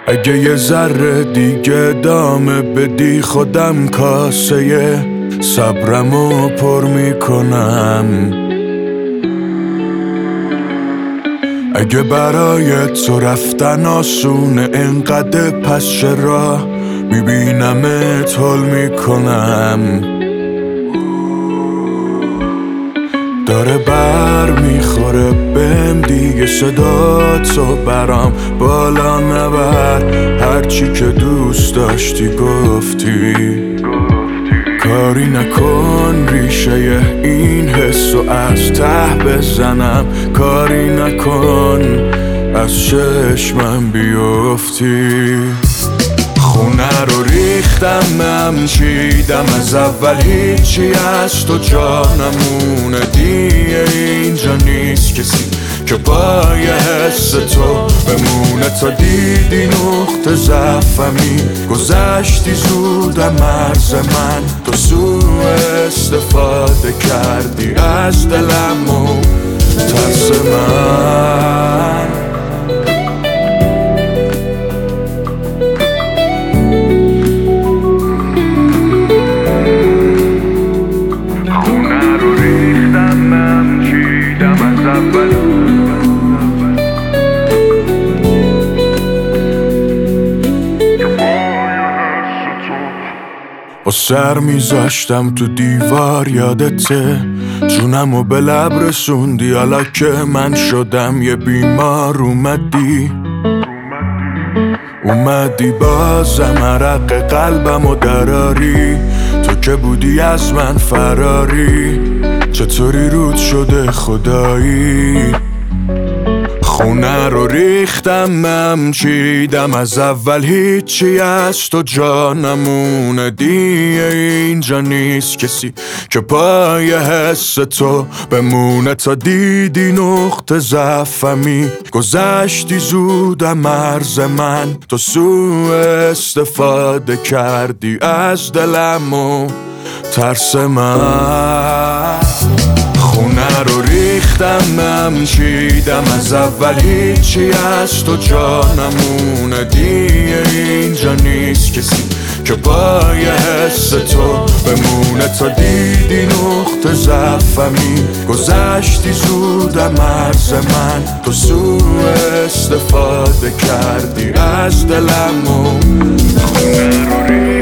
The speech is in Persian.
اگه یه ذره دیگه ادامه بدی خودم کاسه صبرمو پر میکنم. اگه برای تو رفتن آسونه انقدر پس چرا میبینمت حل میکنم. داره بر میخوره بهم دیگه صدا تو برام بالا نبر. هرچی که دوست داشتی گفتی کاری نکن ریشه این حسو از ته بزنم. کاری نکن از چشمم بیفتی. خونه رو ریختم چیدم از اول هیچی از تو جا نمونه. دیگه اینجا نیست کسی که پای حس تو بمونه. تا دیدی نقطه ضعفمی گذشتی زودم مرز من. تو سوء استفاده کردی از دلم و ترس من. با سر میذاشتم تو دیوار یادته. جونمو به لب رسوندی حالا که من شدم یه بیمار. اومدی بازم عرق قلبمو دراری. تو که بودی از من فراری. چطوری رود شده خدایی. خونه رو ریختم چیدم از اول هیچی از تو جا نمونه. دیگه اینجا نیست کسی که پای حس تو بمونه. تا دیدی نقطه ضعفمی گذشتی زودم مرز من. تو سوء استفاده کردی از دلم و ترس من. خونه رو ریختم چیدم از اول هیچی از تو جا نمونه. دیگه اینجا نیست کسی که پای حس تو بمونه. تا دیدی نقطه ضعفمی گذشتی زودم مرز من. تو سوء استفاده کردی از دلم و خونه رو